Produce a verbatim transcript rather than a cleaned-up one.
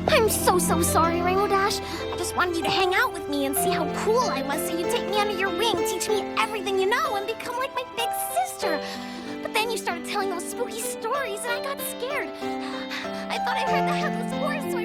I'm so, so sorry, Rainbow Dash. I just wanted you to hang out with me and see how cool I was, so you'd take me under your wing, teach me everything you know, and become like my big sister. But then you started telling those spooky stories, and I got scared. I thought I heard the headless horse, so I